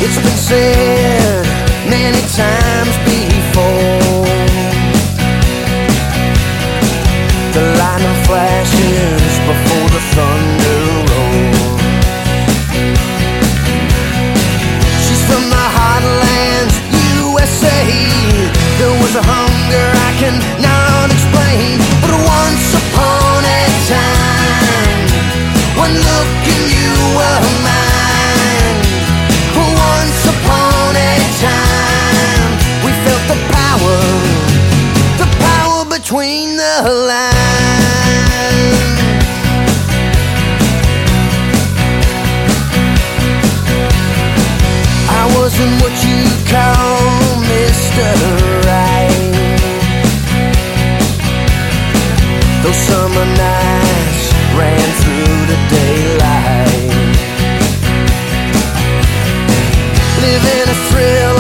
It's been said many times before, the lightning flashes before the thunder rolls. She's from the heartlands, USA. There was a hunger I cannot explain, but once upon a time, one look and you were mine. Once upon a time, we felt the power between the lines. I wasn't what you call Mr. Right. Those summer nights ran through the daylight, living a thrill